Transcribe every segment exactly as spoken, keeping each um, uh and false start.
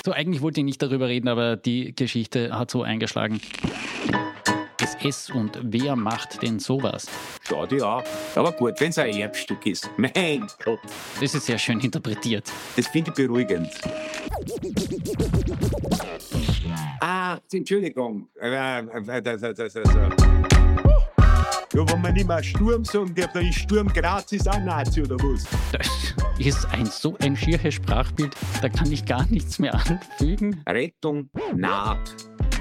So, eigentlich wollte ich nicht darüber reden, aber die Geschichte hat so eingeschlagen. Das S und wer macht denn sowas? Schau dir an. Aber gut, wenn es ein Erbstück ist. Mein Gott. Das ist sehr schön interpretiert. Das finde ich beruhigend. Ah, Entschuldigung. Ja, wenn man nicht mehr Sturm sagen darf, dann ist Sturm Graz ist auch Nazi oder was? Das ist ein so ein schieres Sprachbild, da kann ich gar nichts mehr anfügen. Rettung naht.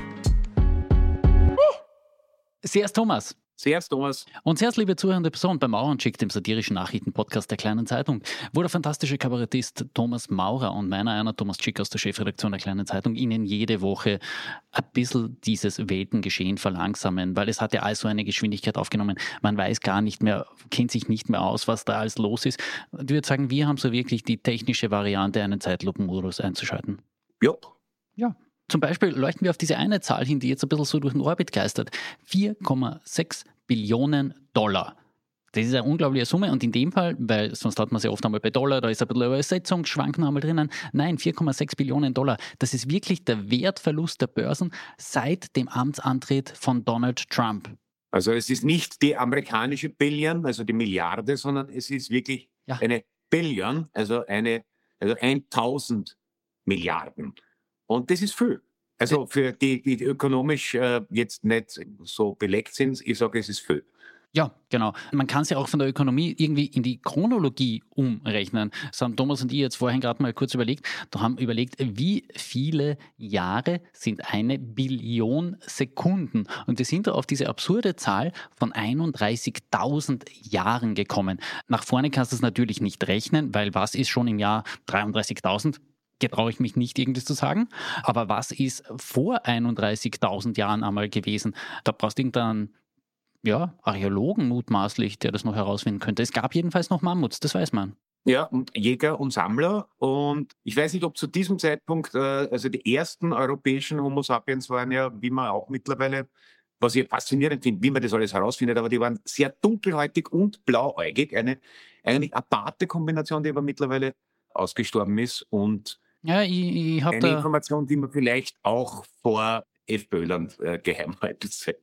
Servus Thomas. Servus Thomas. Und sehr liebe zuhörende Person bei Maurer&Schick, dem satirischen Nachrichtenpodcast der Kleinen Zeitung, wo der fantastische Kabarettist Thomas Maurer und meiner einer Thomas Schick aus der Chefredaktion der Kleinen Zeitung Ihnen jede Woche ein bisschen dieses Weltengeschehen verlangsamen, weil es hat ja alles so eine Geschwindigkeit aufgenommen. Man weiß gar nicht mehr, kennt sich nicht mehr aus, was da alles los ist. Ich würde sagen, wir haben so wirklich die technische Variante, einen Zeitlupenmodus einzuschalten. Ja. Ja. Zum Beispiel leuchten wir auf diese eine Zahl hin, die jetzt ein bisschen so durch den Orbit geistert. vier Komma sechs Billionen Dollar. Das ist eine unglaubliche Summe und in dem Fall, weil sonst hat man sie oft einmal bei Dollar, da ist ein bisschen Übersetzung, Schwanken einmal drinnen. Nein, vier Komma sechs Billionen Dollar. Das ist wirklich der Wertverlust der Börsen seit dem Amtsantritt von Donald Trump. Also es ist nicht die amerikanische Billion, also die Milliarde, sondern es ist wirklich ja. eine Billion, also eine also tausend Milliarden. Und das ist viel. Also für die, die ökonomisch äh, jetzt nicht so belegt sind, ich sage, es ist viel. Ja, genau. Man kann es ja auch von der Ökonomie irgendwie in die Chronologie umrechnen. Das haben Thomas und ich jetzt vorhin gerade mal kurz überlegt. Da haben überlegt, wie viele Jahre sind eine Billion Sekunden? Und wir sind da auf diese absurde Zahl von einunddreißigtausend Jahren gekommen. Nach vorne kannst du es natürlich nicht rechnen, weil was ist schon im Jahr dreiunddreißigtausend? Getraue ich mich nicht, irgendwas zu sagen. Aber was ist vor einunddreißigtausend Jahren einmal gewesen? Da brauchst du irgendeinen ja, Archäologen mutmaßlich, der das noch herausfinden könnte. Es gab jedenfalls noch Mammuts, das weiß man. Ja, und Jäger und Sammler. Und ich weiß nicht, ob zu diesem Zeitpunkt, äh, also die ersten europäischen Homo sapiens waren ja, wie man auch mittlerweile, was ich faszinierend finde, wie man das alles herausfindet, aber die waren sehr dunkelhäutig und blauäugig. Eine eigentlich aparte Kombination, die aber mittlerweile ausgestorben ist und Ja, ich, ich habe eine da Information, die man vielleicht auch vor FPÖlern äh, geheim halten sollte.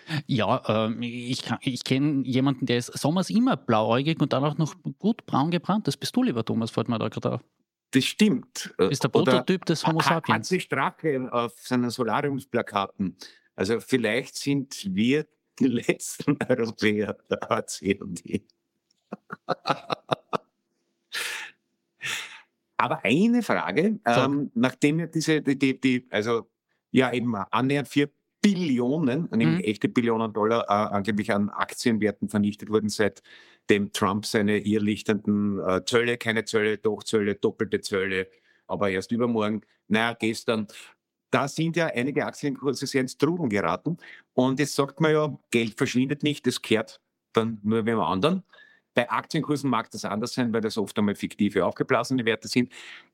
Ja, äh, ich, ich kenne jemanden, der ist sommers immer blauäugig und dann auch noch gut braun gebrannt. Das bist du, lieber Thomas, fällt mir da gerade auf. Das stimmt. Das ist der Prototyp des Homo sapiens. Hansi Strache auf seinen Solariumsplakaten. Also vielleicht sind wir die letzten Europäer der A C und E. Aber eine Frage, so. ähm, nachdem ja diese, die, die, die, also ja eben annähernd vier Billionen, nämlich mhm. echte Billionen Dollar, äh, angeblich an Aktienwerten vernichtet wurden, seitdem Trump seine irrlichtenden äh, Zölle, keine Zölle, doch Zölle, doppelte Zölle, aber erst übermorgen, naja, gestern. Da sind ja einige Aktienkurse sehr ins Trudeln geraten. Und jetzt sagt man ja, Geld verschwindet nicht, das kehrt dann nur wem anderen. Bei Aktienkursen mag das anders sein, weil das oft einmal fiktive, aufgeblasene Werte sind.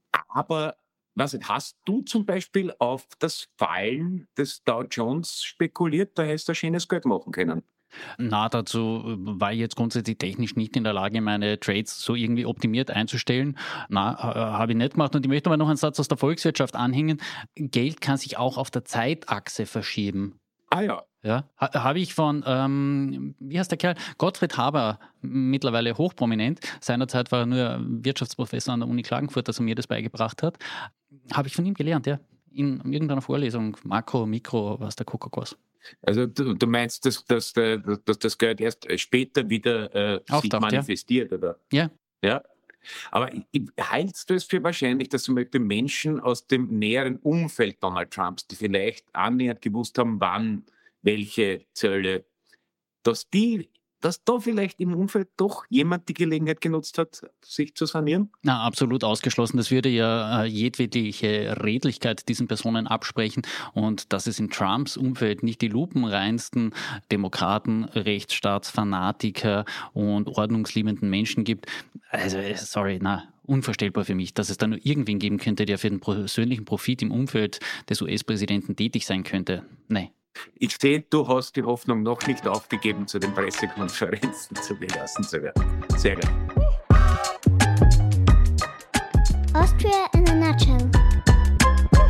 Aber was hast du zum Beispiel auf das Fallen des Dow Jones spekuliert? Da hättest du schönes Geld machen können. Na, dazu war ich jetzt grundsätzlich technisch nicht in der Lage, meine Trades so irgendwie optimiert einzustellen. Na, habe ich nicht gemacht. Und ich möchte aber noch einen Satz aus der Volkswirtschaft anhängen. Geld kann sich auch auf der Zeitachse verschieben. Ah ja. Ja, ha, habe ich von, ähm, wie heißt der Kerl? Gottfried Haber, mittlerweile hochprominent. Seinerzeit war er nur Wirtschaftsprofessor an der Uni Klagenfurt, dass er mir das beigebracht hat. Habe ich von ihm gelernt, ja. In irgendeiner Vorlesung, Makro, Mikro, was der Kuckuck. Also du, du meinst, dass, dass, dass das Geld erst später wieder äh, sich manifestiert, ja. Oder? Ja. Ja. Aber hältst du es für wahrscheinlich, dass zum Beispiel Menschen aus dem näheren Umfeld Donald Trumps, die vielleicht annähernd gewusst haben, wann welche Zölle, dass die, dass da vielleicht im Umfeld doch jemand die Gelegenheit genutzt hat, sich zu sanieren? Na, absolut ausgeschlossen. Das würde ja äh, jedwedliche Redlichkeit diesen Personen absprechen. Und dass es in Trumps Umfeld nicht die lupenreinsten Demokraten, Rechtsstaatsfanatiker und ordnungsliebenden Menschen gibt, also sorry, na, unvorstellbar für mich, dass es da nur irgendwen geben könnte, der für den persönlichen Profit im Umfeld des U S-Präsidenten tätig sein könnte. Nein. Ich sehe, du hast die Hoffnung noch nicht aufgegeben, zu den Pressekonferenzen zugelassen zu werden. Sehr gut. Austria in a nutshell.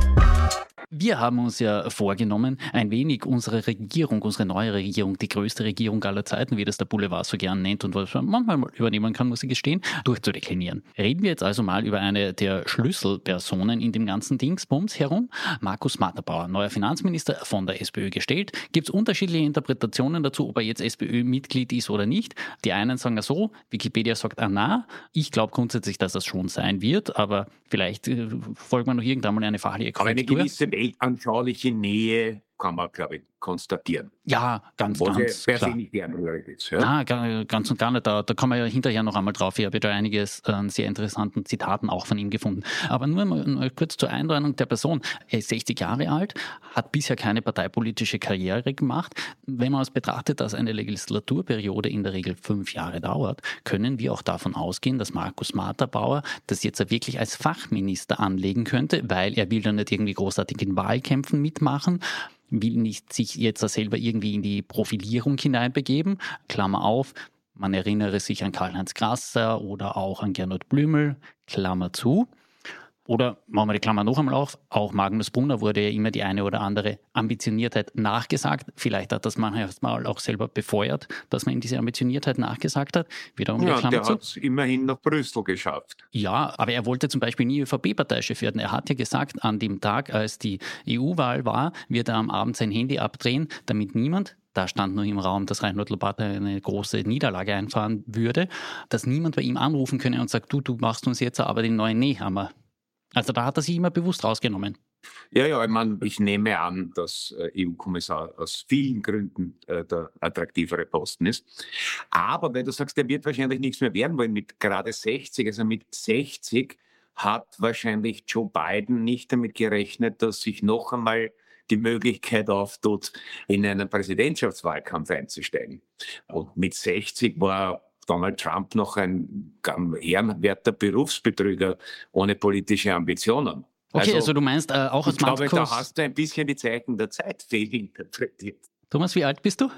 Wir haben uns ja vorgenommen, ein wenig unsere Regierung, unsere neue Regierung, die größte Regierung aller Zeiten, wie das der Boulevard so gern nennt und was man manchmal mal übernehmen kann, muss ich gestehen, durchzudeklinieren. Reden wir jetzt also mal über eine der Schlüsselpersonen in dem ganzen Dingsbums herum. Markus Matterbauer, neuer Finanzminister von der SPÖ gestellt. Gibt es unterschiedliche Interpretationen dazu, ob er jetzt SPÖ-Mitglied ist oder nicht. Die einen sagen ja so, Wikipedia sagt ah na. Ich glaube grundsätzlich, dass das schon sein wird, aber vielleicht äh, folgt man noch irgendwann mal eine fachliche Korrektur. Aber eine gewisse weltanschauliche Nähe kann man, glaube ich, konstatieren. Ja, ganz, Was ganz per se klar. nicht gernrührig ist. Ja? Na, ga- ganz und gar nicht. Da, da kommen wir ja hinterher noch einmal drauf. Ich habe ja da einiges an sehr interessanten Zitaten auch von ihm gefunden. Aber nur mal, mal kurz zur Einordnung der Person. Er ist sechzig Jahre alt, hat bisher keine parteipolitische Karriere gemacht. Wenn man es betrachtet, dass eine Legislaturperiode in der Regel fünf Jahre dauert, können wir auch davon ausgehen, dass Markus Matterbauer das jetzt wirklich als Fachminister anlegen könnte, weil er will dann nicht irgendwie großartig in Wahlkämpfen mitmachen, will nicht sich jetzt selber irgendwie in die Profilierung hineinbegeben. Klammer auf, man erinnere sich an Karl-Heinz Grasser oder auch an Gernot Blümel, Klammer zu. Oder machen wir die Klammer noch einmal auf, auch Magnus Brunner wurde ja immer die eine oder andere Ambitioniertheit nachgesagt. Vielleicht hat das manchmal auch selber befeuert, dass man ihm diese Ambitioniertheit nachgesagt hat. Wiederum Ja, die Klammer der zu. hat es immerhin nach Brüssel geschafft. Ja, aber er wollte zum Beispiel nie ÖVP-Parteichef werden. Er hat ja gesagt, an dem Tag, als die E U-Wahl war, wird er am Abend sein Handy abdrehen, damit niemand, da stand nur im Raum, dass Reinhold Lopatka eine große Niederlage einfahren würde, dass niemand bei ihm anrufen könne und sagt, du, du machst uns jetzt aber den neuen Nehammer. Also da hat er sich immer bewusst rausgenommen. Ja, ja, ich meine, ich nehme an, dass äh, E U-Kommissar aus vielen Gründen äh, der attraktivere Posten ist. Aber weil du sagst, der wird wahrscheinlich nichts mehr werden, weil mit gerade sechzig, also mit sechzig hat wahrscheinlich Joe Biden nicht damit gerechnet, dass sich noch einmal die Möglichkeit auftut, in einen Präsidentschaftswahlkampf einzusteigen. Und mit sechzig war Donald Trump noch ein ehrenwerter Berufsbetrüger ohne politische Ambitionen. Okay, also, also du meinst äh, auch aus Ich glaube, Markus... da hast du ein bisschen die Zeichen der Zeit fehlinterpretiert. Thomas, wie alt bist du?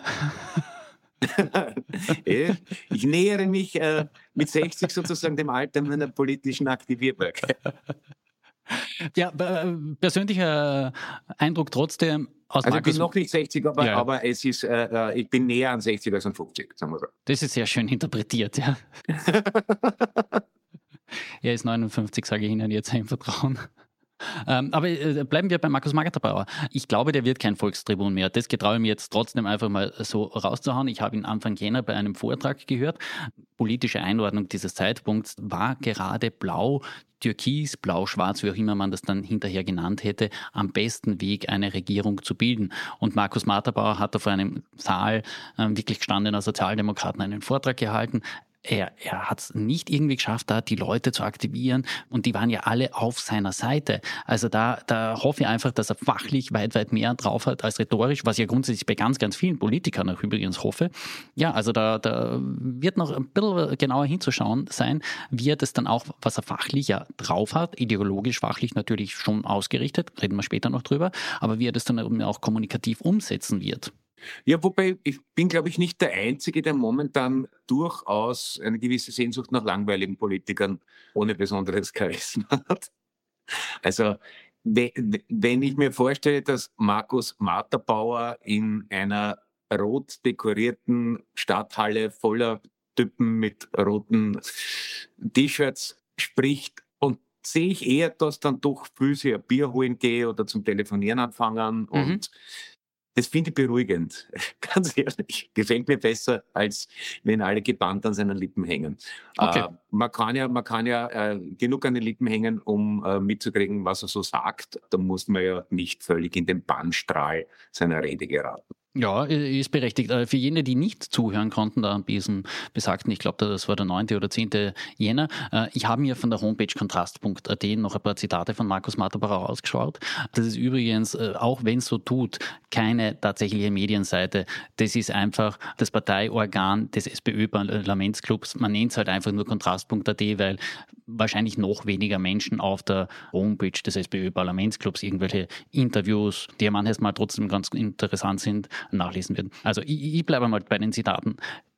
Ich nähere mich äh, mit sechzig sozusagen dem Alter meiner politischen Aktivierbarkeit. Ja, äh, persönlicher Eindruck trotzdem aus Also Markus... ich bin noch nicht sechzig, aber, Ja. aber es ist, äh, ich bin näher an sechzig als an fünfzig, sagen wir so. Das ist sehr schön interpretiert, ja. Er ist neunundfünfzig, sage ich Ihnen jetzt im Vertrauen. Ähm, aber äh, bleiben wir bei Markus Matterbauer. Ich glaube, der wird kein Volkstribun mehr. Das getraue ich mir jetzt trotzdem einfach mal so rauszuhauen. Ich habe ihn Anfang Jänner bei einem Vortrag gehört. Politische Einordnung dieses Zeitpunkts war gerade blau, türkis, blau-schwarz, wie auch immer man das dann hinterher genannt hätte, am besten Weg, eine Regierung zu bilden. Und Markus Matterbauer hat da vor einem Saal äh, wirklich gestandener Sozialdemokraten einen Vortrag gehalten. Er, er hat es nicht irgendwie geschafft, da die Leute zu aktivieren und die waren ja alle auf seiner Seite. Also da, da hoffe ich einfach, dass er fachlich weit, weit mehr drauf hat als rhetorisch, was ich ja grundsätzlich bei ganz, ganz vielen Politikern auch übrigens hoffe. Ja, also da, da wird noch ein bisschen genauer hinzuschauen sein, wie er das dann auch, was er fachlich ja drauf hat, ideologisch, fachlich natürlich schon ausgerichtet, reden wir später noch drüber, aber wie er das dann auch kommunikativ umsetzen wird. Ja, wobei ich bin, glaube ich, nicht der Einzige, der momentan durchaus eine gewisse Sehnsucht nach langweiligen Politikern ohne besonderes Charisma hat. Also wenn ich mir vorstelle, dass Markus Matterbauer in einer rot dekorierten Stadthalle voller Typen mit roten T-Shirts spricht, und sehe ich eher, dass dann doch viel sich ein Bier holen gehe oder zum Telefonieren anfangen Mhm. und das finde ich beruhigend, ganz ehrlich. Gefällt mir besser, als wenn alle gebannt an seinen Lippen hängen. Okay. Äh, man kann ja, man kann ja äh, genug an den Lippen hängen, um äh, mitzukriegen, was er so sagt. Da muss man ja nicht völlig in den Bannstrahl seiner Rede geraten. Ja, ist berechtigt. Für jene, die nicht zuhören konnten, da an diesem besagten, ich glaube, das war der neunte oder zehnte Jänner, ich habe mir von der Homepage kontrast punkt a t noch ein paar Zitate von Markus Matterbauer ausgeschaut. Das ist übrigens, auch wenn es so tut, keine tatsächliche Medienseite. Das ist einfach das Parteiorgan des SPÖ-Parlamentsclubs. Man nennt es halt einfach nur kontrast punkt a t, weil wahrscheinlich noch weniger Menschen auf der Homepage des SPÖ-Parlamentsclubs irgendwelche Interviews, die ja manches Mal trotzdem ganz interessant sind, nachlesen werden. Also ich, ich bleibe mal bei den Zitaten.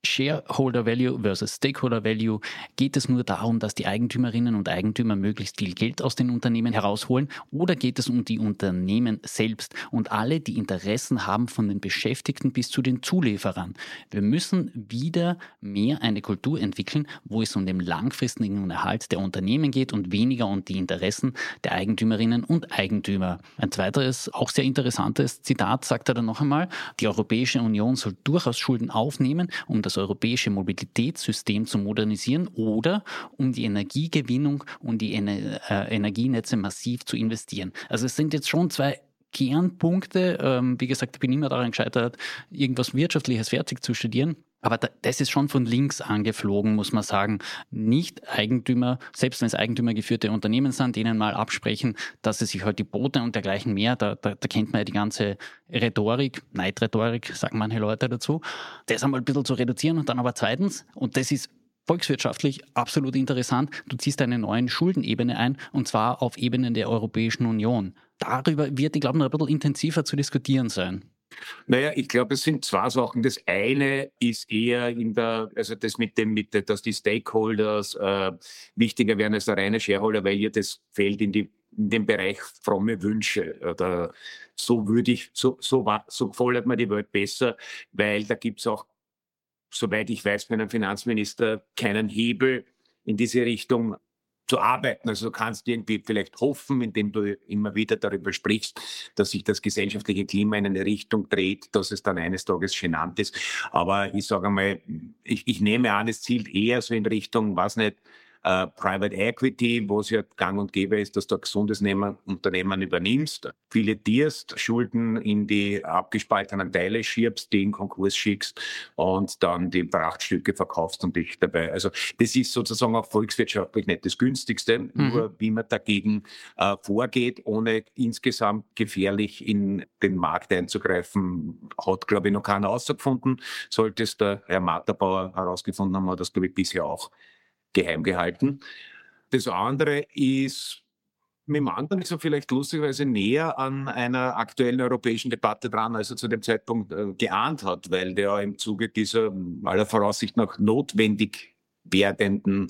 Shareholder Value versus Stakeholder Value. Geht es nur darum, dass die Eigentümerinnen und Eigentümer möglichst viel Geld aus den Unternehmen herausholen, oder geht es um die Unternehmen selbst und alle, die Interessen haben, von den Beschäftigten bis zu den Zulieferern? Wir müssen wieder mehr eine Kultur entwickeln, wo es um den langfristigen Erhalt der Unternehmen geht und weniger um die Interessen der Eigentümerinnen und Eigentümer. Ein weiteres, auch sehr interessantes Zitat sagt er dann noch einmal: Die Europäische Union soll durchaus Schulden aufnehmen, um das europäische Mobilitätssystem zu modernisieren oder um die Energiegewinnung und die Ener- äh, Energienetze massiv zu investieren. Also es sind jetzt schon zwei Kernpunkte. Ähm, wie gesagt, ich bin immer daran gescheitert, irgendwas Wirtschaftliches fertig zu studieren. Aber da, das ist schon von links angeflogen, muss man sagen. Nicht Eigentümer, selbst wenn es eigentümergeführte Unternehmen sind, denen mal absprechen, dass sie sich halt die Boote und dergleichen mehr, da, da, da kennt man ja die ganze Rhetorik, Neidrhetorik, sagen manche Leute dazu, das einmal ein bisschen zu reduzieren. Und dann aber zweitens, und das ist volkswirtschaftlich absolut interessant, du ziehst eine neue Schuldenebene ein, und zwar auf Ebenen der Europäischen Union. Darüber wird, ich glaube, noch ein bisschen intensiver zu diskutieren sein. Naja, ich glaube, es sind zwei Sachen. Das eine ist eher in der, also das mit dem, mit der, dass die Stakeholders äh, wichtiger werden als der reine Shareholder, weil ihr das fällt in die in den Bereich fromme Wünsche. Oder so würde ich, so, so, so gefällt mir die Welt besser, weil da gibt es auch, soweit ich weiß, bei einem Finanzminister keinen Hebel in diese Richtung zu arbeiten. Also du kannst irgendwie vielleicht hoffen, indem du immer wieder darüber sprichst, dass sich das gesellschaftliche Klima in eine Richtung dreht, dass es dann eines Tages genannt ist. Aber ich sage einmal, ich, ich nehme an, es zielt eher so in Richtung, was nicht, Uh, Private Equity, wo es ja gang und gäbe ist, dass du ein gesundes Nehmen, Unternehmen übernimmst, filetierst, Schulden in die abgespaltenen Teile schiebst, die in Konkurs schickst und dann die Prachtstücke verkaufst und dich dabei. Also das ist sozusagen auch volkswirtschaftlich nicht das Günstigste, mhm. nur wie man dagegen uh, vorgeht, ohne insgesamt gefährlich in den Markt einzugreifen, hat, glaube ich, noch keiner herausgefunden. Sollte es der Herr Matterbauer herausgefunden haben, hat das, glaube ich, bisher auch geheim gehalten. Das andere ist, mit dem anderen ist er vielleicht lustigerweise näher an einer aktuellen europäischen Debatte dran, als er zu dem Zeitpunkt äh, geahnt hat, weil der im Zuge dieser aller Voraussicht nach notwendig werdenden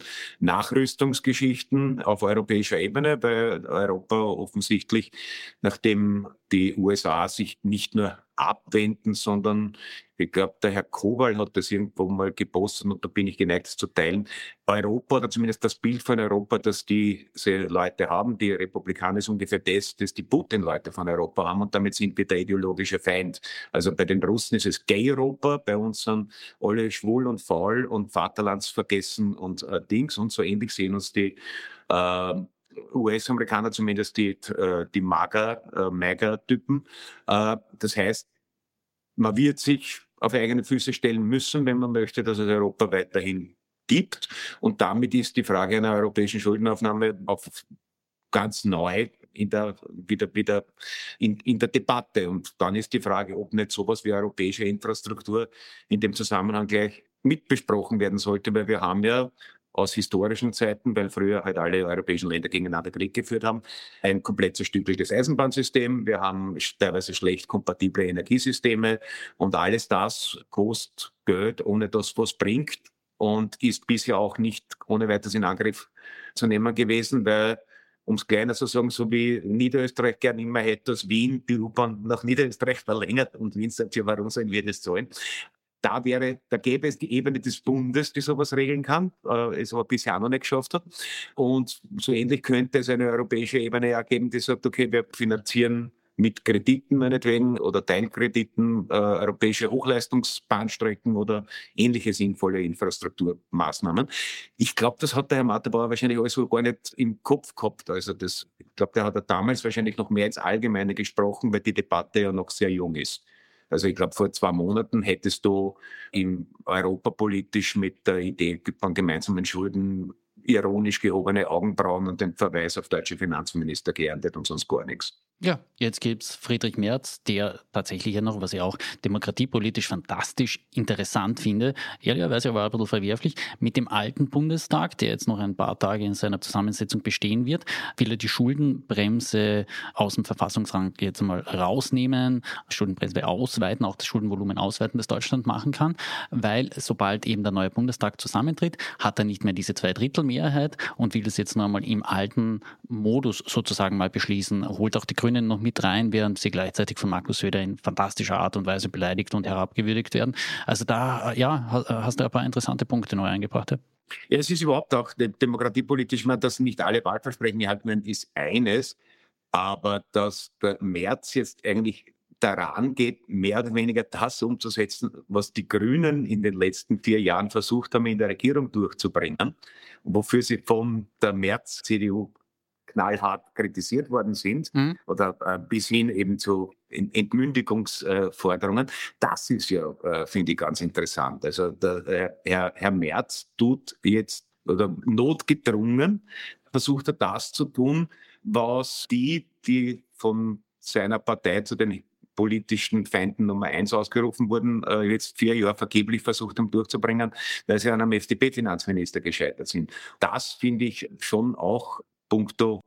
Nachrüstungsgeschichten auf europäischer Ebene, bei Europa offensichtlich, nachdem die U S A sich nicht nur abwenden, sondern ich glaube, der Herr Kowal hat das irgendwo mal gepostet und da bin ich geneigt, das zu teilen. Europa, oder zumindest das Bild von Europa, das diese Leute haben, die Republikaner, ist ungefähr das, das die Putin-Leute von Europa haben, und damit sind wir der ideologische Feind. Also bei den Russen ist es Gay-Europa, bei uns sind alle schwul und faul und vaterlandsvergessen und äh, Dings, und so ähnlich sehen uns die äh, U S-Amerikaner, zumindest die, äh, die Mager, äh, Mager-Typen. Äh, das heißt, man wird sich auf eigene Füße stellen müssen, wenn man möchte, dass es Europa weiterhin gibt. Und damit ist die Frage einer europäischen Schuldenaufnahme auf ganz neu in der, wieder, wieder in, in der Debatte. Und dann ist die Frage, ob nicht sowas wie europäische Infrastruktur in dem Zusammenhang gleich mitbesprochen werden sollte, weil wir haben ja aus historischen Zeiten, weil früher halt alle europäischen Länder gegeneinander Krieg geführt haben, ein komplett zerstückeltes Eisenbahnsystem. Wir haben teilweise schlecht kompatible Energiesysteme, und alles das kostet Geld, ohne dass was bringt, und ist bisher auch nicht ohne weiteres in Angriff zu nehmen gewesen, weil, um es kleiner zu sagen, so wie Niederösterreich gern immer hätte, dass Wien die U-Bahn nach Niederösterreich verlängert und Wien sagt, ja, warum sollen wir das zahlen? Da wäre, da gäbe es die Ebene des Bundes, die sowas regeln kann, äh, es aber bisher auch noch nicht geschafft hat. Und so ähnlich könnte es eine europäische Ebene auch geben, die sagt, okay, wir finanzieren mit Krediten meinetwegen oder Teilkrediten äh, europäische Hochleistungsbahnstrecken oder ähnliche sinnvolle Infrastrukturmaßnahmen. Ich glaube, das hat der Herr Matterbauer wahrscheinlich alles so gar nicht im Kopf gehabt. Also das, ich glaube, der hat er damals wahrscheinlich noch mehr ins Allgemeine gesprochen, weil die Debatte ja noch sehr jung ist. Also ich glaube, vor zwei Monaten hättest du im europapolitisch mit der Idee von gemeinsamen Schulden ironisch gehobene Augenbrauen und den Verweis auf deutsche Finanzminister geerntet und sonst gar nichts. Ja, jetzt gibt es Friedrich Merz, der tatsächlich ja noch, was ich auch demokratiepolitisch fantastisch interessant finde, ehrlicherweise aber ein bisschen verwerflich, mit dem alten Bundestag, der jetzt noch ein paar Tage in seiner Zusammensetzung bestehen wird, will er die Schuldenbremse aus dem Verfassungsrang jetzt mal rausnehmen, Schuldenbremse ausweiten, auch das Schuldenvolumen ausweiten, das Deutschland machen kann, weil sobald eben der neue Bundestag zusammentritt, hat er nicht mehr diese Zweidrittelmehrheit und will das jetzt noch einmal im alten Modus sozusagen mal beschließen, holt auch die Grünen noch mit rein, während sie gleichzeitig von Markus Söder in fantastischer Art und Weise beleidigt und herabgewürdigt werden. Also da, ja, hast du ein paar interessante Punkte neu eingebracht. Ja, ja, es ist überhaupt auch demokratiepolitisch, dass nicht alle Wahlversprechen gehalten werden, ist eines, aber dass der Merz jetzt eigentlich daran geht, mehr oder weniger das umzusetzen, was die Grünen in den letzten vier Jahren versucht haben, in der Regierung durchzubringen, wofür sie von der Merz-C D U knallhart kritisiert worden sind, mhm. oder äh, bis hin eben zu Entmündigungsforderungen. Äh, das ist ja, äh, finde ich, ganz interessant. Also der, äh, Herr, Herr Merz tut jetzt, oder notgedrungen, versucht er das zu tun, was die, die von seiner Partei zu den politischen Feinden Nummer eins ausgerufen wurden, äh, jetzt vier Jahre vergeblich versucht haben durchzubringen, weil sie an einem F D P-Finanzminister gescheitert sind. Das finde ich schon auch punkto,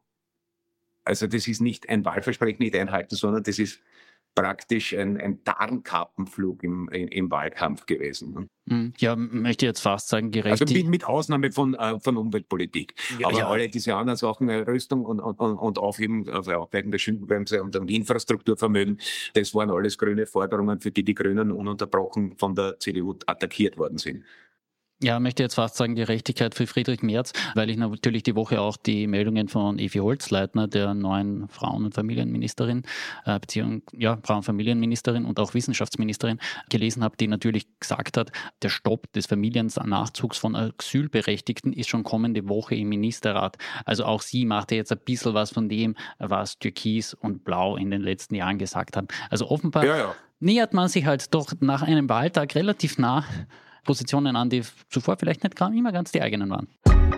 also das ist nicht ein Wahlversprechen nicht einhalten, sondern das ist praktisch ein, ein Tarnkappenflug im, im, im Wahlkampf gewesen. Ja, möchte jetzt fast sagen, gerecht. Also mit, mit Ausnahme von, äh, von Umweltpolitik. Ja, aber ja. alle diese anderen Sachen, Rüstung und, und, und Aufheben, also Aufweichen der Schuldenbremse und, und Infrastrukturvermögen, das waren alles grüne Forderungen, für die die Grünen ununterbrochen von der C D U attackiert worden sind. Ja, möchte jetzt fast sagen, Gerechtigkeit für Friedrich Merz, weil ich natürlich die Woche auch die Meldungen von Evi Holzleitner, der neuen Frauen- und Familienministerin, äh, Beziehung, ja, Frauen- und Familienministerin und auch Wissenschaftsministerin gelesen habe, die natürlich gesagt hat, der Stopp des Familiennachzugs von Asylberechtigten ist schon kommende Woche im Ministerrat. Also auch sie machte jetzt ein bisschen was von dem, was Türkis und Blau in den letzten Jahren gesagt haben. Also offenbar ja, ja. nähert man sich halt doch nach einem Wahltag relativ nah Positionen an, die zuvor vielleicht nicht immer ganz die eigenen waren.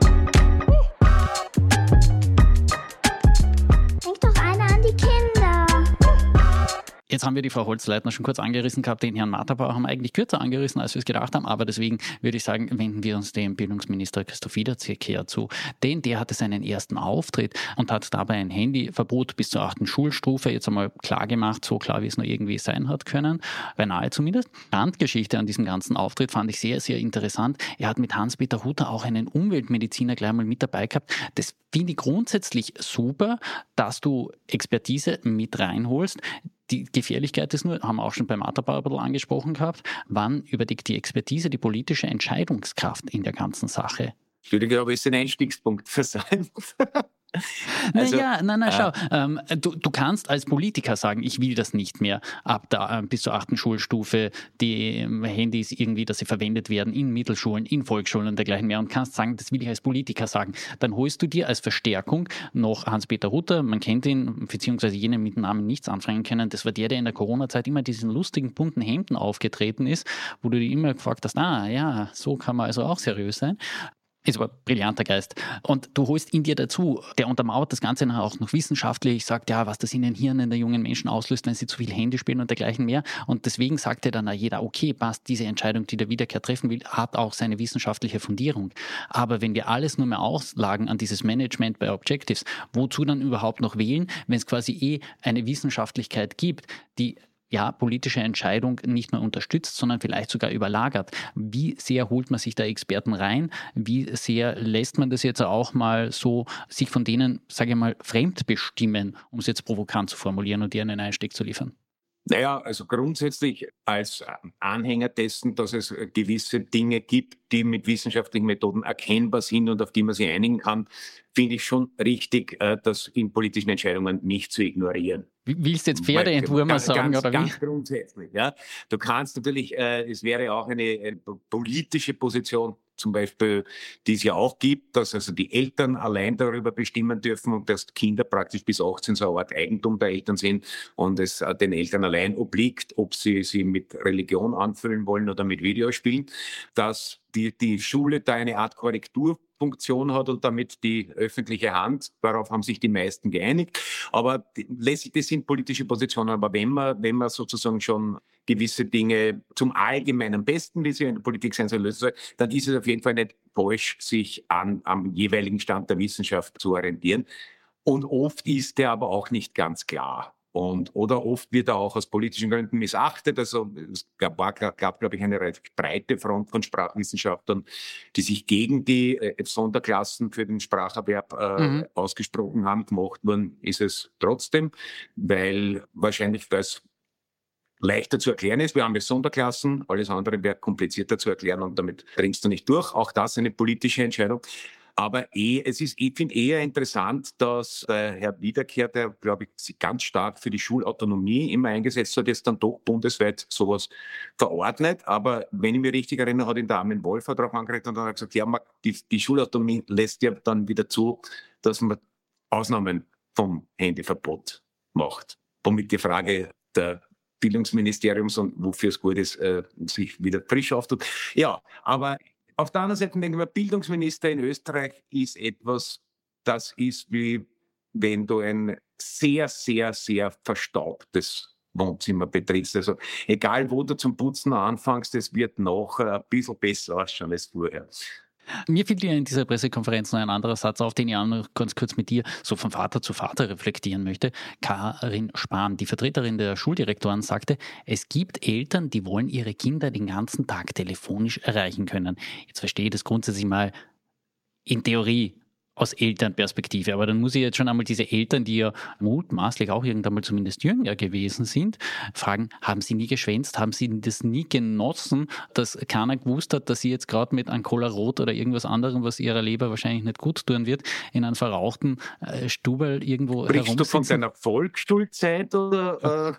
Denk doch einer an die Kinder. Jetzt haben wir die Frau Holzleitner schon kurz angerissen gehabt, den Herrn Matterbauer haben wir eigentlich kürzer angerissen, als wir es gedacht haben, aber deswegen würde ich sagen, wenden wir uns dem Bildungsminister Christoph Wiederkehr zu, denn der hatte seinen ersten Auftritt und hat dabei ein Handyverbot bis zur achten Schulstufe jetzt einmal klar gemacht, so klar wie es nur irgendwie sein hat können, beinahe zumindest. Randgeschichte an diesem ganzen Auftritt fand ich sehr, sehr interessant. Er hat mit Hans-Peter Hutter auch einen Umweltmediziner gleich mal mit dabei gehabt. Das finde ich grundsätzlich super, dass du Expertise mit reinholst. Die Gefährlichkeit ist nur, haben wir auch schon beim Matterbauer ein bisschen angesprochen gehabt, wann überdeckt die Expertise die politische Entscheidungskraft in der ganzen Sache? Ich würde, glaube ich, ist ein Einstiegspunkt versäumt. Also, naja, nein, nein, schau. Äh, ähm, du, du kannst als Politiker sagen, ich will das nicht mehr ab da äh, bis zur achten Schulstufe, die ähm, Handys irgendwie, dass sie verwendet werden in Mittelschulen, in Volksschulen und dergleichen mehr und kannst sagen, das will ich als Politiker sagen. Dann holst du dir als Verstärkung noch Hans-Peter Hutter, man kennt ihn, beziehungsweise jenen mit dem Namen nichts anfangen können. Das war der, der in der Corona-Zeit immer diesen lustigen, bunten Hemden aufgetreten ist, wo du dich immer gefragt hast, ah ja, so kann man also auch seriös sein. Ist aber ein brillanter Geist. Und du holst ihn dir dazu. Der untermauert das Ganze auch noch wissenschaftlich, sagt ja, was das in den Hirnen der jungen Menschen auslöst, wenn sie zu viel Handy spielen und dergleichen mehr. Und deswegen sagt er dann jeder, okay, passt, diese Entscheidung, die der Wiederkehr treffen will, hat auch seine wissenschaftliche Fundierung. Aber wenn wir alles nur mehr auslagen an dieses Management bei Objectives, wozu dann überhaupt noch wählen, wenn es quasi eh eine Wissenschaftlichkeit gibt, die ja, politische Entscheidung nicht nur unterstützt, sondern vielleicht sogar überlagert. Wie sehr holt man sich da Experten rein? Wie sehr lässt man das jetzt auch mal so sich von denen, sage ich mal, fremd bestimmen, um es jetzt provokant zu formulieren und dir einen Einstieg zu liefern? Naja, also grundsätzlich als Anhänger dessen, dass es gewisse Dinge gibt, die mit wissenschaftlichen Methoden erkennbar sind und auf die man sich einigen kann, finde ich schon richtig, das in politischen Entscheidungen nicht zu ignorieren. Willst du jetzt Pferdeentwurmer sagen, ganz, oder wie? Ganz grundsätzlich, ja. Du kannst natürlich, äh, es wäre auch eine, eine politische Position, zum Beispiel, die es ja auch gibt, dass also die Eltern allein darüber bestimmen dürfen und dass Kinder praktisch bis achtzehn so eine Art Eigentum der Eltern sind und es äh, den Eltern allein obliegt, ob sie sie mit Religion anfüllen wollen oder mit Videospielen, dass die, die Schule da eine Art Korrektur Kontrollfunktion hat und damit die öffentliche Hand. Darauf haben sich die meisten geeinigt. Aber letztlich, das sind politische Positionen. Aber wenn man, wenn man sozusagen schon gewisse Dinge zum allgemeinen Besten, wie sie in der Politik sein soll, lösen soll, dann ist es auf jeden Fall nicht falsch, sich an, am jeweiligen Stand der Wissenschaft zu orientieren. Und oft ist der aber auch nicht ganz klar. Und, oder oft wird er auch aus politischen Gründen missachtet. Also es gab, gab, gab glaube ich, eine relativ breite Front von Sprachwissenschaftlern, die sich gegen die äh, Sonderklassen für den Spracherwerb äh, mhm. ausgesprochen haben. Gemacht worden ist es trotzdem, weil wahrscheinlich das leichter zu erklären ist. Wir haben jetzt Sonderklassen, alles andere wäre komplizierter zu erklären und damit dringst du nicht durch. Auch das eine politische Entscheidung. Aber eh, es ist, ich finde eher interessant, dass der Herr Wiederkehr, der, glaube ich, sich ganz stark für die Schulautonomie immer eingesetzt hat, jetzt dann doch bundesweit sowas verordnet. Aber wenn ich mich richtig erinnere, hat ihn der Armin Wolfer darauf angeregt und dann hat gesagt, ja, man, die, die Schulautonomie lässt ja dann wieder zu, dass man Ausnahmen vom Handyverbot macht. Womit die Frage der Bildungsministeriums und wofür es gut ist, äh, sich wieder frisch auftut. Ja, aber auf der anderen Seite denke ich mal, Bildungsminister in Österreich ist etwas, das ist wie wenn du ein sehr, sehr, sehr verstaubtes Wohnzimmer betrittst. Also egal, wo du zum Putzen anfängst, es wird noch ein bisschen besser ausschauen als vorher. Mir fiel dir in dieser Pressekonferenz noch ein anderer Satz auf, den ich auch noch ganz kurz mit dir so von Vater zu Vater reflektieren möchte. Karin Spahn, die Vertreterin der Schuldirektoren, sagte, es gibt Eltern, die wollen ihre Kinder den ganzen Tag telefonisch erreichen können. Jetzt verstehe ich das grundsätzlich mal in Theorie aus Elternperspektive. Aber dann muss ich jetzt schon einmal diese Eltern, die ja mutmaßlich auch irgendwann mal zumindest jünger gewesen sind, fragen, haben sie nie geschwänzt? Haben sie das nie genossen, dass keiner gewusst hat, dass sie jetzt gerade mit einem Cola Rot oder irgendwas anderem, was ihrer Leber wahrscheinlich nicht gut tun wird, in einem verrauchten äh, Stubel irgendwo herumsitzen? Sprichst du von deiner Volksschulzeit oder,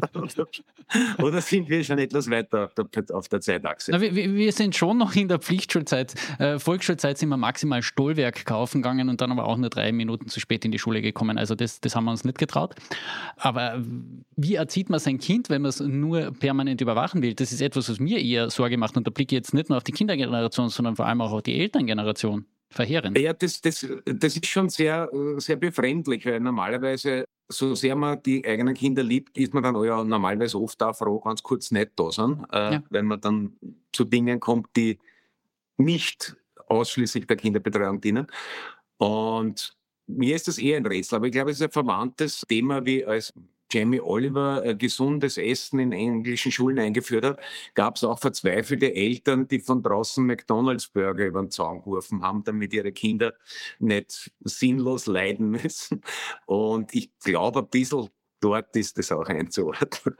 äh, oder sind wir schon etwas weiter auf der, auf der Zeitachse? Na, wir, wir sind schon noch in der Pflichtschulzeit. Äh, Volksschulzeit sind wir maximal Stollwerk kaufen gegangen und dann aber auch nur drei Minuten zu spät in die Schule gekommen. Also das, das haben wir uns nicht getraut. Aber wie erzieht man sein Kind, wenn man es nur permanent überwachen will? Das ist etwas, was mir eher Sorge macht. Und da blicke ich jetzt nicht nur auf die Kindergeneration, sondern vor allem auch auf die Elterngeneration. Verheerend. Ja, das, das, das ist schon sehr, sehr befremdlich, weil normalerweise, so sehr man die eigenen Kinder liebt, ist man dann ja normalerweise oft auch froh, ganz kurz nicht da sind, äh, ja. wenn man dann zu Dingen kommt, die nicht ausschließlich der Kinderbetreuung dienen. Und mir ist das eher ein Rätsel, aber ich glaube, es ist ein verwandtes Thema, wie als Jamie Oliver äh, gesundes Essen in englischen Schulen eingeführt hat, gab es auch verzweifelte Eltern, die von draußen McDonalds-Burger über den Zaun geworfen haben, damit ihre Kinder nicht sinnlos leiden müssen. Und ich glaube, ein bisschen dort ist das auch einzuordnen.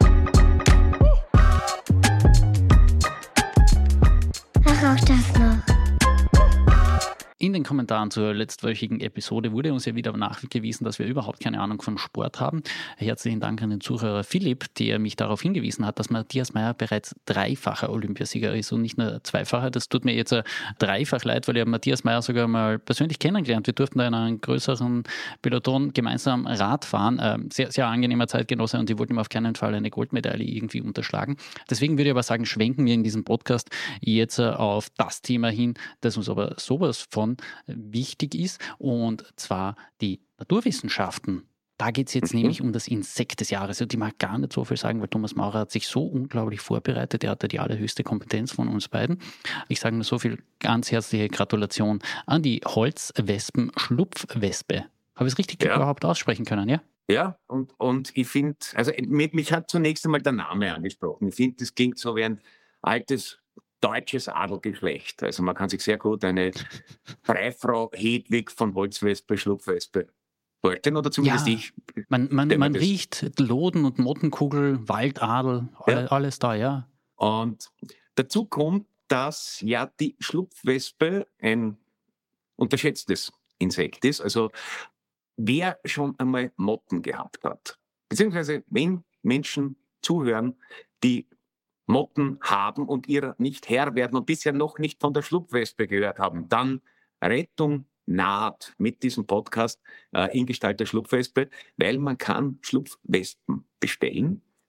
Ach, auch das noch. In den Kommentaren zur letztwöchigen Episode wurde uns ja wieder nachgewiesen, dass wir überhaupt keine Ahnung von Sport haben. Herzlichen Dank an den Zuhörer Philipp, der mich darauf hingewiesen hat, dass Matthias Mayr bereits dreifacher Olympiasieger ist und nicht nur zweifacher. Das tut mir jetzt dreifach leid, weil ich Matthias Mayr sogar mal persönlich kennengelernt. Wir durften da in einem größeren Peloton gemeinsam Rad fahren. Sehr, sehr angenehmer Zeitgenosse und die wollten mir auf keinen Fall eine Goldmedaille irgendwie unterschlagen. Deswegen würde ich aber sagen, schwenken wir in diesem Podcast jetzt auf das Thema hin, das uns aber sowas von wichtig ist, und zwar die Naturwissenschaften. Da geht es jetzt mhm. nämlich um das Insekt des Jahres. Und ich mag gar nicht so viel sagen, weil Thomas Maurer hat sich so unglaublich vorbereitet. Er hatte die allerhöchste Kompetenz von uns beiden. Ich sage nur so viel, ganz herzliche Gratulation an die Holzwespen-Schlupfwespe. Habe ich es richtig ja. überhaupt aussprechen können, ja? Ja, und, und ich finde, also mich, mich hat zunächst einmal der Name angesprochen. Ich finde, das klingt so wie ein altes deutsches Adelgeschlecht. Also man kann sich sehr gut eine Freifrau Hedwig von Holzwespe, Schlupfwespe vorstellen, oder zumindest ja, ich. Man, man, man riecht Loden und Mottenkugel, Waldadel, alle, ja. alles da, ja. Und dazu kommt, dass ja die Schlupfwespe ein unterschätztes Insekt ist. Also wer schon einmal Motten gehabt hat, beziehungsweise wenn Menschen zuhören, die Motten haben und ihrer nicht Herr werden und bisher noch nicht von der Schlupfwespe gehört haben, dann Rettung naht mit diesem Podcast äh, in Gestalt der Schlupfwespe, weil man kann Schlupfwespen bestellen.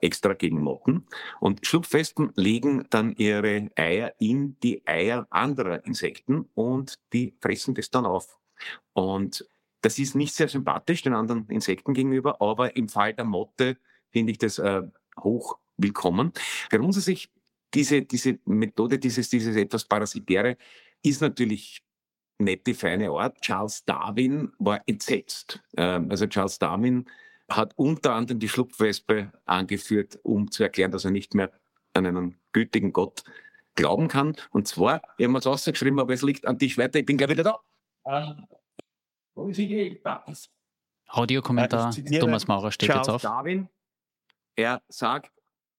extra gegen Motten. Und Schlupfwespen legen dann ihre Eier in die Eier anderer Insekten und die fressen das dann auf. Und das ist nicht sehr sympathisch den anderen Insekten gegenüber, aber im Fall der Motte finde ich das äh, hoch willkommen. Grundsätzlich diese, diese Methode, dieses, dieses etwas Parasitäre, ist natürlich nicht die feine Art. Charles Darwin war entsetzt. Ähm, also Charles Darwin hat unter anderem die Schlupfwespe angeführt, um zu erklären, dass er nicht mehr an einen gütigen Gott glauben kann. Und zwar, wir haben es ausgeschrieben, aber es liegt an Tisch weiter, ich bin gleich wieder da. Ah, wo ist die? Audiokommentar, Thomas Maurer steht Charles jetzt auf. Darwin, er sagt,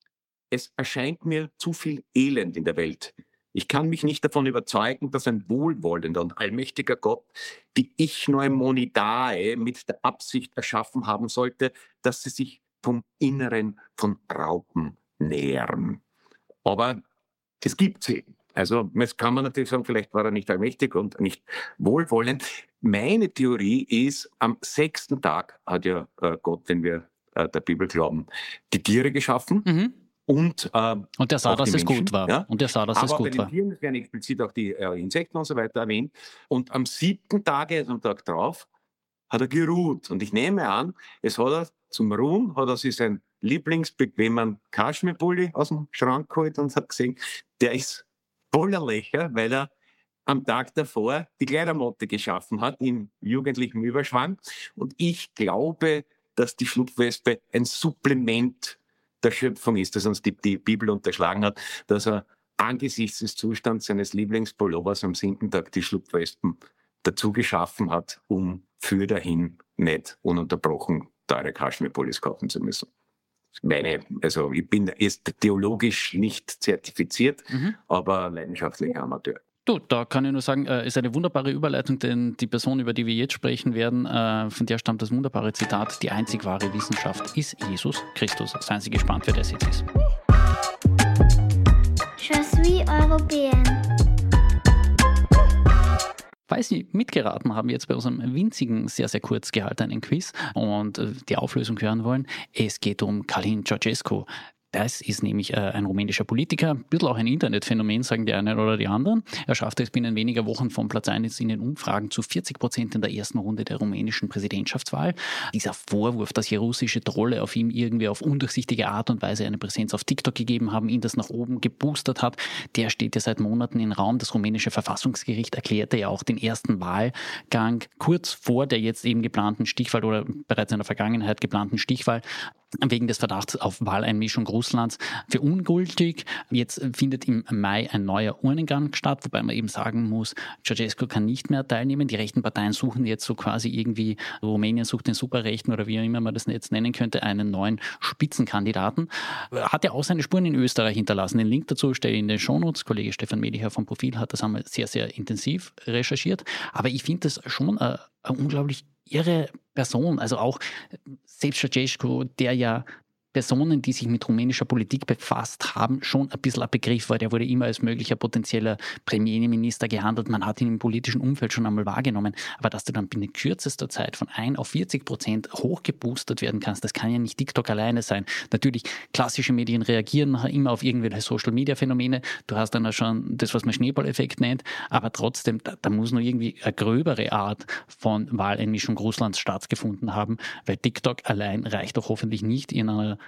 es erscheint mir zu viel Elend in der Welt. Ich kann mich nicht davon überzeugen, dass ein wohlwollender und allmächtiger Gott die Ich-Neumonidae mit der Absicht erschaffen haben sollte, dass sie sich vom Inneren von Raupen nähren. Aber es gibt sie. Also jetzt kann man natürlich sagen, vielleicht war er nicht allmächtig und nicht wohlwollend. Meine Theorie ist, am sechsten Tag hat ja äh, Gott, wenn wir äh, der Bibel glauben, die Tiere geschaffen. Mhm. Und, äh, und der sah, dass es gut war. Ja? Und der sah, dass Aber es gut bei den war. Tieren werden explizit auch die äh, Insekten und so weiter erwähnt. Und am siebten Tag, also am Tag drauf, hat er geruht. Und ich nehme an, es hat er zum Ruhen, hat er sich seinen lieblingsbequemen Kaschmirpulli aus dem Schrank geholt und hat gesehen, der ist voller Löcher, weil er am Tag davor die Kleidermotte geschaffen hat, in jugendlichem Überschwang. Und ich glaube, dass die Schlupfwespe ein Supplement der Schöpfung ist, das uns die, die Bibel unterschlagen hat, dass er angesichts des Zustands seines Lieblingspullovers am siebten Tag die Schlupfwespen dazu geschaffen hat, um für dahin nicht ununterbrochen teure Kaschmirpullis kaufen zu müssen. Meine, also ich bin jetzt theologisch nicht zertifiziert, mhm. aber leidenschaftlicher Amateur. Du, da kann ich nur sagen, äh, ist eine wunderbare Überleitung, denn die Person, über die wir jetzt sprechen werden, äh, von der stammt das wunderbare Zitat: Die einzig wahre Wissenschaft ist Jesus Christus. Seien Sie gespannt, wer das jetzt ist. Je suis européenne. Weil Sie mitgeraten haben jetzt bei unserem winzigen, sehr, sehr kurz gehaltenen Quiz und die Auflösung hören wollen, es geht um Călin Georgescu. Das ist nämlich äh, ein rumänischer Politiker, ein bisschen auch ein Internetphänomen, sagen die einen oder die anderen. Er schaffte es binnen weniger Wochen vom Platz eins in den Umfragen zu vierzig Prozent in der ersten Runde der rumänischen Präsidentschaftswahl. Dieser Vorwurf, dass hier russische Trolle auf ihm irgendwie auf undurchsichtige Art und Weise eine Präsenz auf TikTok gegeben haben, ihn das nach oben geboostert hat, der steht ja seit Monaten im Raum. Das rumänische Verfassungsgericht erklärte ja auch den ersten Wahlgang kurz vor der jetzt eben geplanten Stichwahl oder bereits in der Vergangenheit geplanten Stichwahl wegen des Verdachts auf Wahleinmischung Russlands für ungültig. Jetzt findet im Mai ein neuer Urnengang statt, wobei man eben sagen muss, Georgescu kann nicht mehr teilnehmen. Die rechten Parteien suchen jetzt so quasi irgendwie, Rumänien sucht den Superrechten oder wie auch immer man das jetzt nennen könnte, einen neuen Spitzenkandidaten. Hat ja auch seine Spuren in Österreich hinterlassen. Den Link dazu stelle ich in den Shownotes. Kollege Stefan Mediher vom Profil hat das einmal sehr, sehr intensiv recherchiert. Aber ich finde das schon eine, eine unglaublich irre Person, also auch selbst Georgescu, der ja Personen, die sich mit rumänischer Politik befasst haben, schon ein bisschen ein Begriff war. Der wurde immer als möglicher potenzieller Premierminister gehandelt. Man hat ihn im politischen Umfeld schon einmal wahrgenommen. Aber dass du dann binnen kürzester Zeit von ein auf vierzig Prozent hochgeboostet werden kannst, das kann ja nicht TikTok alleine sein. Natürlich, klassische Medien reagieren immer auf irgendwelche Social-Media-Phänomene. Du hast dann auch schon das, was man Schneeballeffekt nennt. Aber trotzdem, da, da muss nur irgendwie eine gröbere Art von Wahleinmischung Russlands stattgefunden haben, weil TikTok allein reicht doch hoffentlich nicht in einer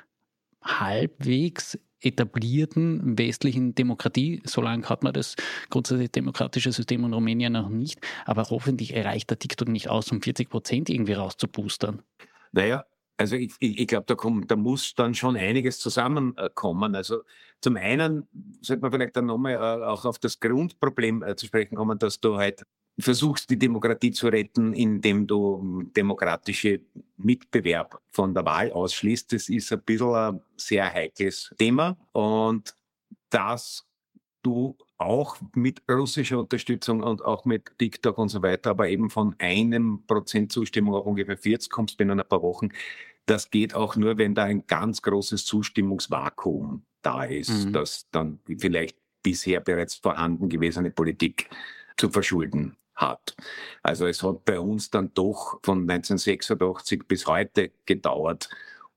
halbwegs etablierten westlichen Demokratie. So lange hat man das grundsätzlich demokratische System in Rumänien noch nicht. Aber hoffentlich erreicht der TikTok nicht aus, um vierzig Prozent irgendwie rauszuboostern. Naja, also ich, ich, ich glaube, da, da muss dann schon einiges zusammenkommen. Also zum einen sollte man vielleicht dann nochmal äh, auch auf das Grundproblem äh, zu sprechen kommen, dass du halt versuchst, die Demokratie zu retten, indem du demokratische Mitbewerb von der Wahl ausschließt. Das ist ein bisschen ein sehr heikles Thema. Und dass du auch mit russischer Unterstützung und auch mit TikTok und so weiter, aber eben von einem Prozent Zustimmung auf ungefähr vierzig kommst binnen ein paar Wochen, das geht auch nur, wenn da ein ganz großes Zustimmungsvakuum da ist, mhm. das dann vielleicht bisher bereits vorhanden gewesene Politik zu verschulden hat. Also es hat bei uns dann doch von neunzehnhundertsechsundachtzig bis heute gedauert,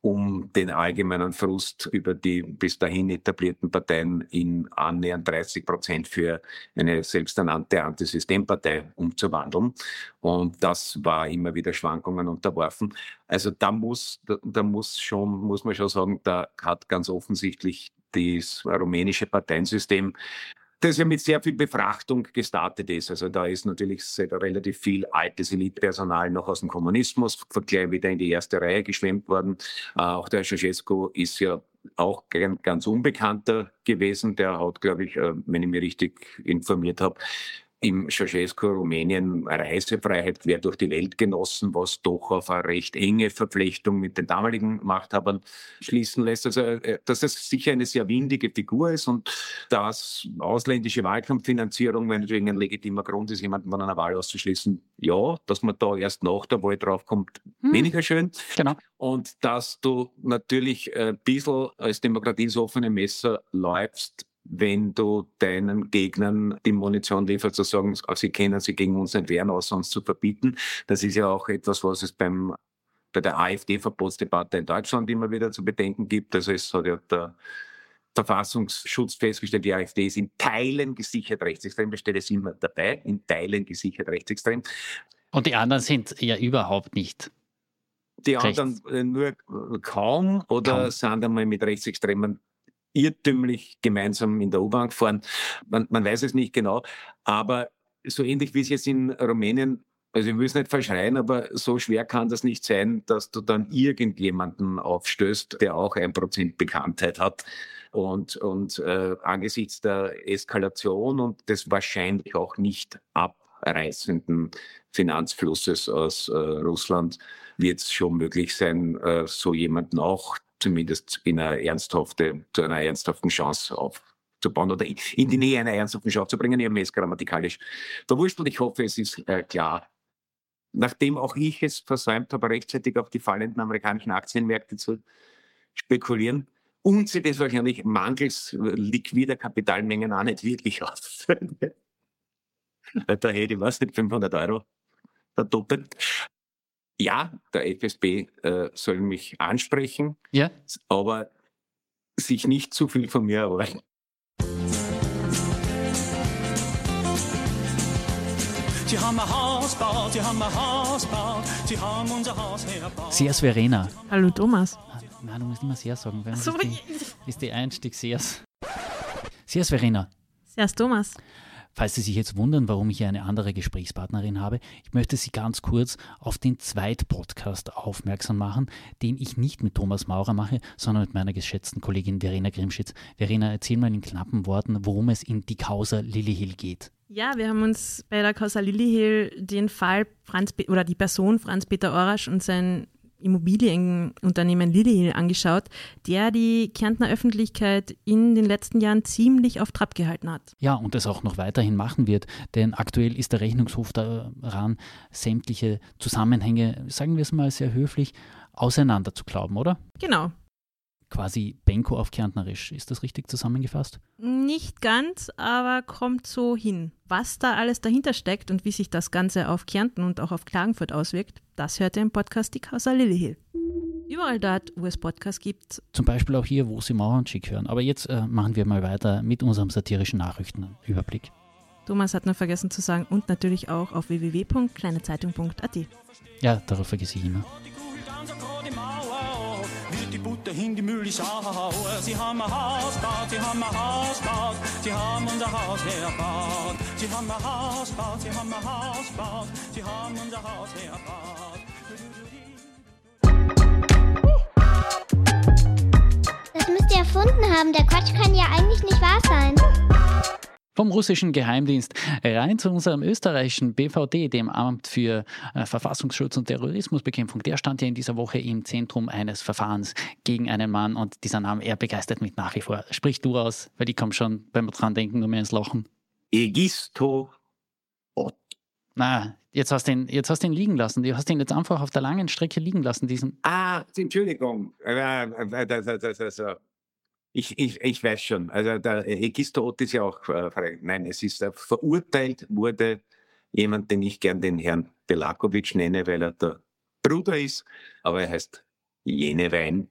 um den allgemeinen Frust über die bis dahin etablierten Parteien in annähernd dreißig Prozent für eine selbsternannte Antisystempartei umzuwandeln. Und das war immer wieder Schwankungen unterworfen. Also da muss, da, da muss schon, muss man schon sagen, da hat ganz offensichtlich das rumänische Parteiensystem, das ja mit sehr viel Befrachtung gestartet ist. Also da ist natürlich relativ viel altes Elitepersonal noch aus dem Kommunismus gleich wieder in die erste Reihe geschwemmt worden. Äh, auch der Ceausescu ist ja auch ganz Unbekannter gewesen. Der hat, glaube ich, äh, wenn ich mich richtig informiert habe, im Ceausescu Rumänien Reisefreiheit quer durch die Welt genossen, was doch auf eine recht enge Verflechtung mit den damaligen Machthabern schließen lässt. Also, dass es sicher eine sehr windige Figur ist und dass ausländische Wahlkampffinanzierung, wenn natürlich ein legitimer Grund ist, jemanden von einer Wahl auszuschließen, ja, dass man da erst nach der Wahl draufkommt, hm. weniger schön. Genau. Und dass du natürlich ein bisschen als Demokratie ins offene Messer läufst, wenn du deinen Gegnern die Munition lieferst, zu sagen, sie können sich gegen uns nicht wehren, außer uns zu verbieten. Das ist ja auch etwas, was es beim, bei der AfD-Verbotsdebatte in Deutschland immer wieder zu bedenken gibt. Also es hat ja der Verfassungsschutz festgestellt, die AfD ist in Teilen gesichert rechtsextrem. Da steht es immer dabei, in Teilen gesichert rechtsextrem. Und die anderen sind ja überhaupt nicht. Die anderen äh, nur kaum oder kaum. Sind einmal mit Rechtsextremen irrtümlich gemeinsam in der U-Bahn gefahren. Man, man weiß es nicht genau, aber so ähnlich wie es jetzt in Rumänien, also ich will es nicht verschreien, aber so schwer kann das nicht sein, dass du dann irgendjemanden aufstößt, der auch ein Prozent Bekanntheit hat. Und, und äh, angesichts der Eskalation und des wahrscheinlich auch nicht abreißenden Finanzflusses aus äh, Russland wird es schon möglich sein, äh, so jemanden auch zumindest in eine ernsthafte, zu einer ernsthaften Chance aufzubauen oder in die Nähe einer ernsthaften Chance zu bringen. Ich habe mir jetzt grammatikalisch verwurschtelt. Ich hoffe, es ist äh, klar. Nachdem auch ich es versäumt habe, rechtzeitig auf die fallenden amerikanischen Aktienmärkte zu spekulieren und sie das wahrscheinlich mangels liquider Kapitalmengen auch nicht wirklich ausfüllen. Da hätte ich, was nicht, fünfhundert Euro verdoppelt. Ja, der F S B äh, soll mich ansprechen, ja. aber sich nicht zu viel von mir erwarten. Sie haben ein Haus gebaut, sie haben ein Haus gebaut, sie haben unser Haus hergebaut. Sears Verena. Hallo Thomas. Nein, du musst immer Sears sagen, weil so, das ist die, ist die Einstieg Sears. Sears Verena. Sears Thomas. Falls Sie sich jetzt wundern, warum ich hier eine andere Gesprächspartnerin habe, ich möchte Sie ganz kurz auf den Zweit-Podcast aufmerksam machen, den ich nicht mit Thomas Maurer mache, sondern mit meiner geschätzten Kollegin Verena Grimschitz. Verena, erzähl mal in knappen Worten, worum es in die Causa Lillihill geht. Ja, wir haben uns bei der Causa Lillihill den Fall Franz Pe- oder die Person Franz-Peter Orasch und sein Immobilienunternehmen Lillihill angeschaut, der die Kärntner Öffentlichkeit in den letzten Jahren ziemlich auf Trab gehalten hat. Ja, und das auch noch weiterhin machen wird, denn aktuell ist der Rechnungshof daran, sämtliche Zusammenhänge, sagen wir es mal sehr höflich, auseinander zu glauben, oder? Genau. Quasi Benko auf Kärntnerisch. Ist das richtig zusammengefasst? Nicht ganz, aber kommt so hin. Was da alles dahinter steckt und wie sich das Ganze auf Kärnten und auch auf Klagenfurt auswirkt, das hört ihr im Podcast Die Causa Lillihill. Überall dort, wo es Podcasts gibt. Zum Beispiel auch hier, wo Sie Maurer und Schick hören. Aber jetzt äh, machen wir mal weiter mit unserem satirischen Nachrichtenüberblick. Thomas hat nur vergessen zu sagen und natürlich auch auf w w w punkt kleine zeitung punkt a t. Ja, darauf vergesse ich immer. Die Butter in die Mühle schauen. Sie haben ein Haus gebaut, sie haben ein Haus gebaut, sie haben unser Haus hergebaut. Sie haben ein Haus gebaut, sie haben ein Haus gebaut, sie haben unser Haus hergebaut. Das müsst ihr erfunden haben. Der Quatsch kann ja eigentlich nicht wahr sein. Vom russischen Geheimdienst rein zu unserem österreichischen B V D, dem Amt für äh, Verfassungsschutz und Terrorismusbekämpfung. Der stand ja in dieser Woche im Zentrum eines Verfahrens gegen einen Mann und dieser Name, er begeistert mich nach wie vor. Sprich du aus, weil ich komme schon beim dran denken nur mehr ins Lachen. Egisto Ott. Na, jetzt hast du ihn, jetzt hast du ihn liegen lassen. Du hast ihn jetzt einfach auf der langen Strecke liegen lassen, diesen. Ah, Entschuldigung. Ich, ich, ich weiß schon. Also der Egisto Ott ist ja auch äh, nein, es ist äh, verurteilt wurde jemand, den ich gern den Herrn Belakovic nenne, weil er der Bruder ist, aber er heißt Jenewein.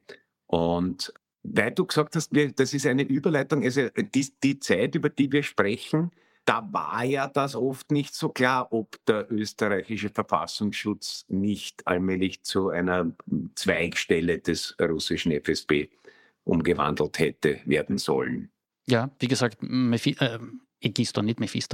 Und weil du gesagt hast, wir, das ist eine Überleitung, also die, die Zeit, über die wir sprechen, da war ja das oft nicht so klar, ob der österreichische Verfassungsschutz nicht allmählich zu einer Zweigstelle des russischen F S B umgewandelt hätte werden sollen. Ja, wie gesagt, Mephi- äh, Egisto, nicht Mephisto.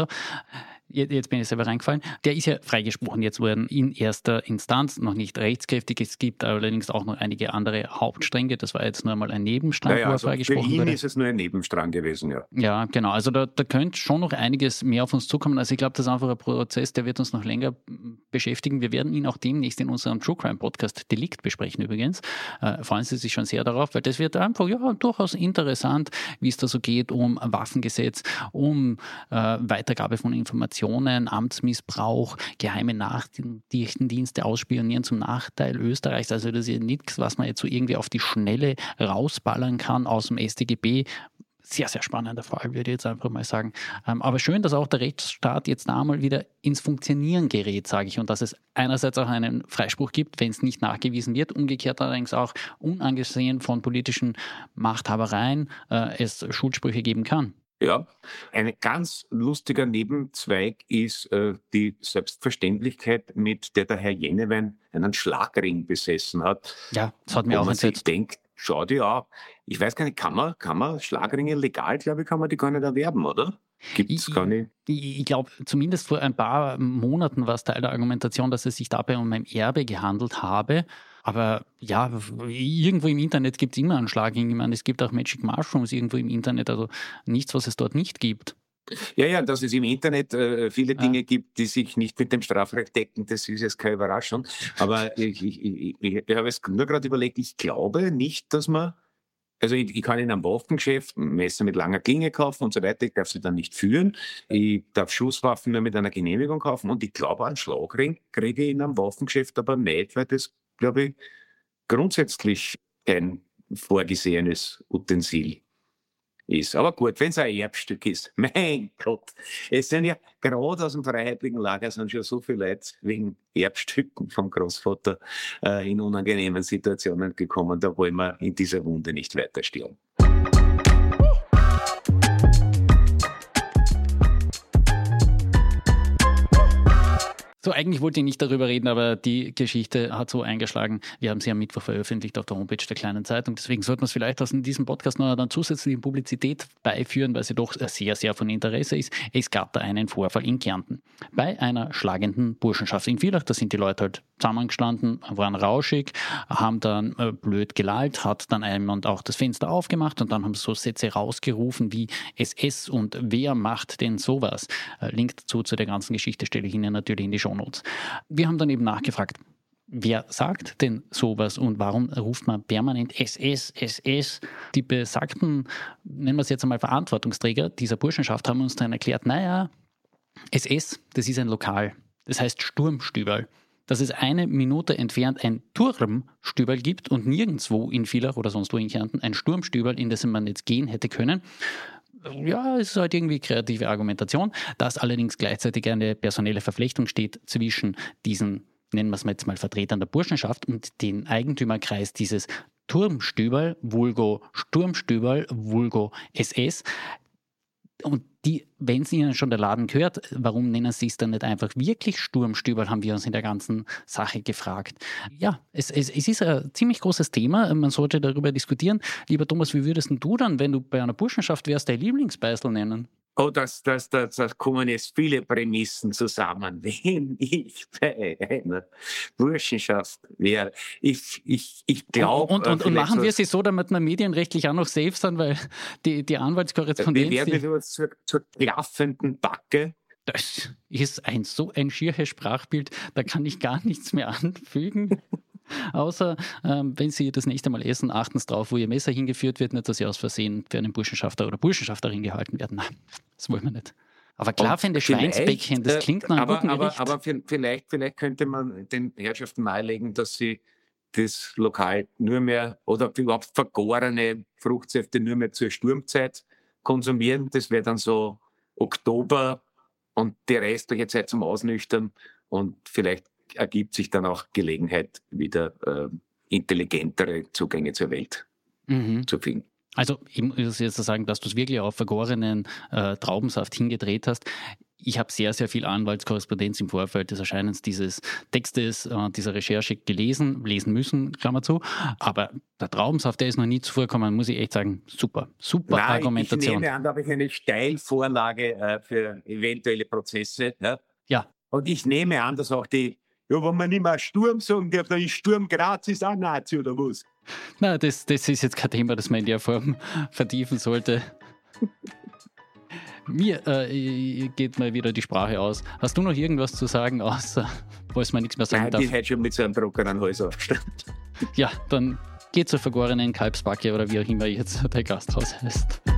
Jetzt bin ich selber reingefallen. Der ist ja freigesprochen jetzt worden in erster Instanz, noch nicht rechtskräftig. Es gibt allerdings auch noch einige andere Hauptstränge. Das war jetzt nur einmal ein Nebenstrang, naja, wo er also freigesprochen wurde. Für ihn wurde. ist es nur ein Nebenstrang gewesen, ja. Ja, genau. Also da, da könnte schon noch einiges mehr auf uns zukommen. Also ich glaube, das ist einfach ein Prozess, der wird uns noch länger beschäftigen. Wir werden ihn auch demnächst in unserem True Crime Podcast Delikt besprechen übrigens. Äh, freuen Sie sich schon sehr darauf, weil das wird einfach ja durchaus interessant, wie es da so geht um Waffengesetz, um äh, Weitergabe von Informationen, Amtsmissbrauch, geheime Nachrichtendienste ausspionieren zum Nachteil Österreichs. Also das ist ja nichts, was man jetzt so irgendwie auf die Schnelle rausballern kann aus dem S t G B. Sehr, sehr spannender Fall, würde ich jetzt einfach mal sagen. Aber schön, dass auch der Rechtsstaat jetzt da mal wieder ins Funktionieren gerät, sage ich. Und dass es einerseits auch einen Freispruch gibt, wenn es nicht nachgewiesen wird. Umgekehrt allerdings auch, unangesehen von politischen Machthabereien, äh, es Schuldsprüche geben kann. Ja, ein ganz lustiger Nebenzweig ist äh, die Selbstverständlichkeit, mit der der Herr Jenewein einen Schlagring besessen hat. Ja, das hat mir wo auch man sich entsetzt. denkt, schau dir an. Ich weiß gar nicht, kann man, kann man Schlagringe legal, glaube ich, kann man die gar nicht erwerben, oder? Gibt es Ich- gar nicht. Ich, ich glaube, zumindest vor ein paar Monaten war es Teil der Argumentation, dass es sich dabei um ein Erbe gehandelt habe. Aber ja, irgendwo im Internet gibt es immer einen Schlagring. Ich meine, es gibt auch Magic Mushrooms irgendwo im Internet, also nichts, was es dort nicht gibt. Ja, ja, dass es im Internet äh, viele Ja. Dinge gibt, die sich nicht mit dem Strafrecht decken, das ist jetzt keine Überraschung. Aber ich, ich, ich, ich, ich habe es nur gerade überlegt, ich glaube nicht, dass man, also ich, ich kann in einem Waffengeschäft ein Messer mit langer Klinge kaufen und so weiter, ich darf sie dann nicht führen. Ich darf Schusswaffen nur mit einer Genehmigung kaufen und ich glaube, einen Schlagring kriege ich in einem Waffengeschäft aber nicht, weil das, glaube ich, grundsätzlich kein vorgesehenes Utensil ist. Aber gut, wenn es ein Erbstück ist, mein Gott, es sind ja gerade aus dem freiheitlichen Lager sind schon so viele Leute wegen Erbstücken vom Großvater äh, in unangenehmen Situationen gekommen, da wollen wir in dieser Wunde nicht weiter stillen. So, eigentlich wollte ich nicht darüber reden, aber die Geschichte hat so eingeschlagen. Wir haben sie am Mittwoch veröffentlicht auf der Homepage der Kleinen Zeitung. Deswegen sollten wir es vielleicht aus diesem Podcast noch dann zusätzliche Publizität beiführen, weil sie doch sehr, sehr von Interesse ist. Es gab da einen Vorfall in Kärnten. Bei einer schlagenden Burschenschaft in Villach, da sind die Leute halt zusammengestanden, waren rauschig, haben dann äh, blöd gelallt, hat dann jemand auch das Fenster aufgemacht und dann haben so Sätze rausgerufen wie S S und wer macht denn sowas? Äh, Link dazu zu der ganzen Geschichte stelle ich Ihnen natürlich in die Shownotes. Wir haben dann eben nachgefragt, wer sagt denn sowas und warum ruft man permanent S S, S S? Die besagten, nennen wir es jetzt einmal Verantwortungsträger dieser Burschenschaft haben uns dann erklärt, naja, S S, das ist ein Lokal, das heißt Sturmstüberl. Dass es eine Minute entfernt ein Turmstüberl gibt und nirgendwo in Villach oder sonst wo in Kärnten ein Sturmstüberl, in dessen man jetzt gehen hätte können. Ja, es ist halt irgendwie kreative Argumentation, dass allerdings gleichzeitig eine personelle Verflechtung steht zwischen diesen, nennen wir es mal jetzt mal Vertretern der Burschenschaft und den Eigentümerkreis dieses Turmstüberl, vulgo Sturmstüberl, vulgo S S. Und die, wenn es ihnen schon der Laden gehört, warum nennen sie es dann nicht einfach wirklich Sturmstüberl, haben wir uns in der ganzen Sache gefragt. Ja, es, es, es ist ein ziemlich großes Thema, man sollte darüber diskutieren. Lieber Thomas, wie würdest denn du dann, wenn du bei einer Burschenschaft wärst, dein Lieblingsbeißel nennen? Oh, das, das, das, das kommen jetzt viele Prämissen zusammen. Wenn ich bei einer Burschenschaft wäre, ich, ich, ich glaube... Und, und, und machen wir sie so, damit wir medienrechtlich auch noch safe sind, weil die, die Anwaltskorrespondenz... Wir werden uns zur, zur klaffenden Backe. Das ist ein so ein schieres Sprachbild, da kann ich gar nichts mehr anfügen. Außer, ähm, wenn Sie das nächste Mal essen, achten Sie drauf, wo Ihr Messer hingeführt wird, nicht, dass Sie aus Versehen für einen Burschenschafter oder Burschenschafterin gehalten werden. Nein, das wollen wir nicht. Aber klar, finde Schweinsbäckchen, das klingt nach einem aber, guten aber, Gericht. aber vielleicht, vielleicht könnte man den Herrschaften nahelegen, dass sie das Lokal nur mehr oder überhaupt vergorene Fruchtsäfte nur mehr zur Sturmzeit konsumieren. Das wäre dann so Oktober und die restliche Zeit zum Ausnüchtern und vielleicht ergibt sich dann auch Gelegenheit, wieder äh, intelligentere Zugänge zur Welt Mhm. zu finden. Also, ich muss jetzt sagen, dass du es wirklich auf vergorenen äh, Traubensaft hingedreht hast. Ich habe sehr, sehr viel Anwaltskorrespondenz im Vorfeld des Erscheinens dieses Textes, äh, dieser Recherche gelesen, lesen müssen, Klammer zu. Aber der Traubensaft, der ist noch nie zuvor gekommen, muss ich echt sagen, super, super Nein, Argumentation. ich nehme an, da habe ich eine Steilvorlage äh, für eventuelle Prozesse. Ja? Ja, Und ich nehme an, dass auch die, ja, wenn man nicht mehr Sturm sagen darf, dann ist Sturm Graz ist auch Nazi oder was? na, das, das ist jetzt kein Thema, das man in der Form vertiefen sollte. Mir äh, geht mal wieder die Sprache aus. Hast du noch irgendwas zu sagen, außer, falls man nichts mehr sagen Nein, darf? die hat schon mit so einem trockenen Hals aufgestanden. Ja, dann geht zur vergorenen Kalbsbacke oder wie auch immer jetzt der Gasthaus heißt.